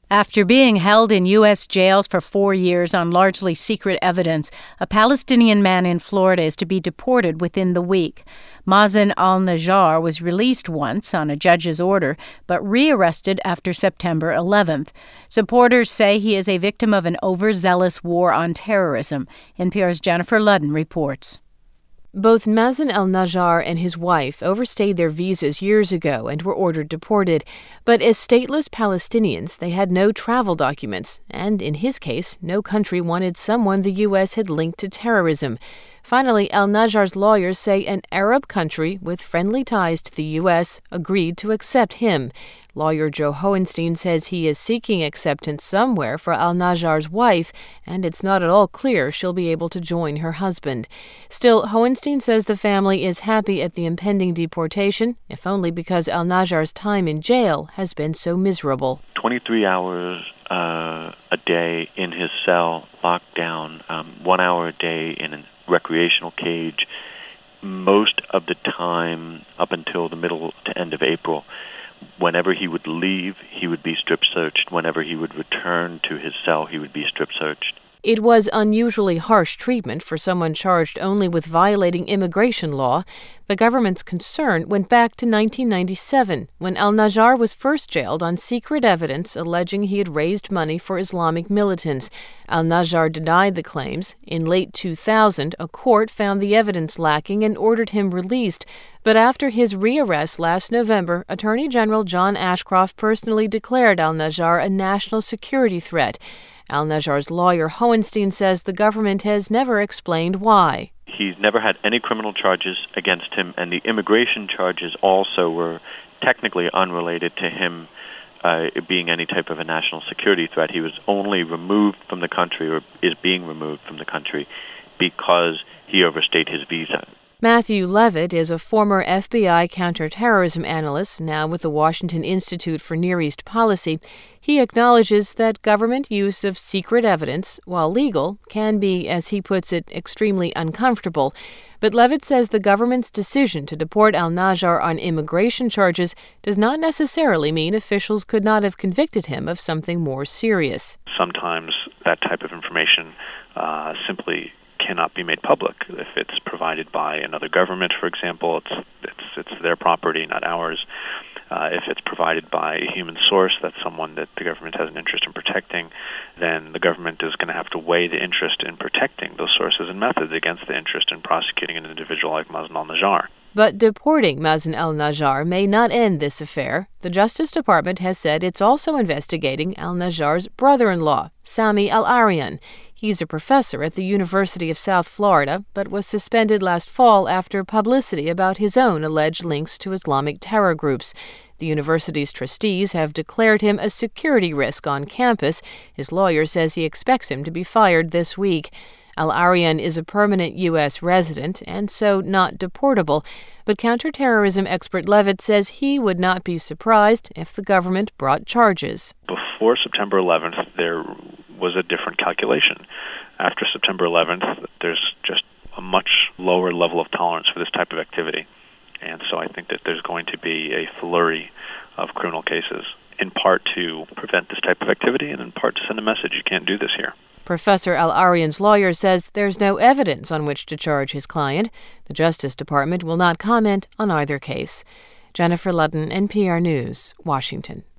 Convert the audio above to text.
After being held in U.S. jails for 4 years on largely secret evidence, a Palestinian man in Florida is to be deported within the week. Mazen al-Najjar was released once on a judge's order, but rearrested after September 11th. Supporters say he is a victim of an overzealous war on terrorism. NPR's Jennifer Ludden reports. Both Mazen al-Najjar and his wife overstayed their visas years ago and were ordered deported. But as stateless Palestinians, they had no travel documents, and in his case, no country wanted someone the U.S. had linked to terrorism. Finally, al-Najjar's lawyers say an Arab country with friendly ties to the U.S. agreed to accept him. Lawyer Joe Hohenstein says he is seeking acceptance somewhere for al-Najjar's wife, and it's not at all clear she'll be able to join her husband. Still, Hohenstein says the family is happy at the impending deportation, if only because al-Najjar's time in jail has been so miserable. 23 hours a day in his cell, locked down, 1 hour a day in a recreational cage, most of the time up until the middle to end of April. Whenever he would leave, he would be strip searched. Whenever he would return to his cell, he would be strip searched. It was unusually harsh treatment for someone charged only with violating immigration law. The government's concern went back to 1997, when al-Najjar was first jailed on secret evidence alleging he had raised money for Islamic militants. Al-Najjar denied the claims. In late 2000, a court found the evidence lacking and ordered him released. But after his rearrest last November, Attorney General John Ashcroft personally declared al-Najjar a national security threat. Al-Najjar's lawyer Hohenstein says the government has never explained why. He's never had any criminal charges against him, and the immigration charges also were technically unrelated to him being any type of a national security threat. He was only removed from the country, or is being removed from the country, because he overstayed his visa. Matthew Levitt is a former FBI counterterrorism analyst, now with the Washington Institute for Near East Policy. He acknowledges that government use of secret evidence, while legal, can be, as he puts it, extremely uncomfortable. But Levitt says the government's decision to deport al-Najjar on immigration charges does not necessarily mean officials could not have convicted him of something more serious. Sometimes that type of information simply cannot be made public. If it's provided by another government, for example, it's their property, not ours. If it's provided by a human source, that's someone that the government has an interest in protecting, then the government is going to have to weigh the interest in protecting those sources and methods against the interest in prosecuting an individual like Mazen al-Najjar. But deporting Mazen al-Najjar may not end this affair. The Justice Department has said it's also investigating al-Najjar's brother-in-law, Sami al-Arian. He's a professor at the University of South Florida, but was suspended last fall after publicity about his own alleged links to Islamic terror groups. The university's trustees have declared him a security risk on campus. His lawyer says he expects him to be fired this week. Al-Arian is a permanent U.S. resident and so not deportable, but counterterrorism expert Levitt says he would not be surprised if the government brought charges. Before September 11th, there was a different calculation. After September 11th, there's just a much lower level of tolerance for this type of activity. And so I think that there's going to be a flurry of criminal cases, in part to prevent this type of activity and in part to send a message you can't do this here. Professor al-Arian's lawyer says there's no evidence on which to charge his client. The Justice Department will not comment on either case. Jennifer Ludden, NPR News, Washington.